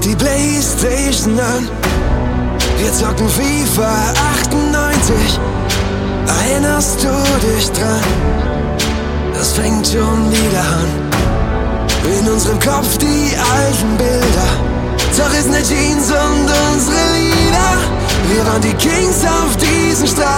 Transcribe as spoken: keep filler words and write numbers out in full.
die Playstation an. Wir zocken FIFA achtundneunzig. Erinnerst du dich dran? Das fängt schon wieder an. In unserem Kopf die alten Bilder. Zerrissene Jeans und unsere Lieder. Wir waren die Kings auf diesen Straßen.